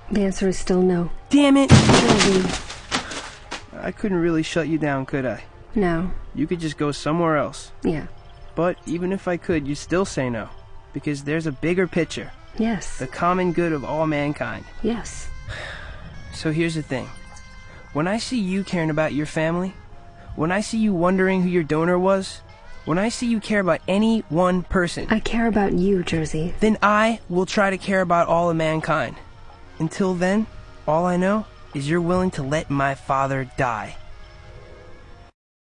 The answer is still no. Damn it! Jersey. I couldn't really shut you down, could I? No. You could just go somewhere else. Yeah. But even if I could, you'd still say no. Because there's a bigger picture. Yes. The common good of all mankind. Yes. So here's the thing. When I see you caring about your family, when I see you wondering who your donor was, when I see you care about any one person, I care about you, Jersey. then I will try to care about all of mankind. Until then, all I know is you're willing to let my father die.